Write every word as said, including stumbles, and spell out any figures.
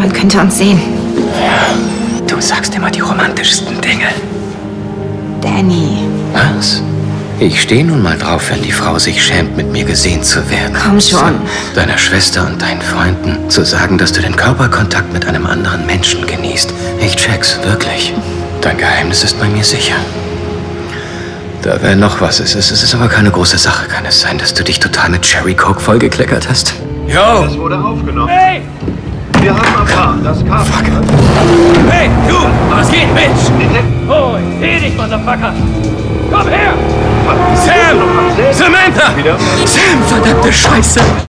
Niemand könnte uns sehen. Ja, du sagst immer die romantischsten Dinge. Danny. Was? Ich stehe nun mal drauf, wenn die Frau sich schämt, mit mir gesehen zu werden. Komm schon. Zu deiner Schwester und deinen Freunden zu sagen, dass du den Körperkontakt mit einem anderen Menschen genießt. Ich check's, wirklich. Dein Geheimnis ist bei mir sicher. Da wäre noch was. Es ist, es ist aber keine große Sache. Kann es sein, dass du dich total mit Cherry Coke vollgekleckert hast? Jo! Das wurde aufgenommen. Hey! Wir haben erfahren, dass Carter... Fuck. Hey, du! Was geht, Mensch? Oh, ich seh dich, Motherfucker! Komm her! Sam! Samantha! Wieder? Sam, verdammte Scheiße!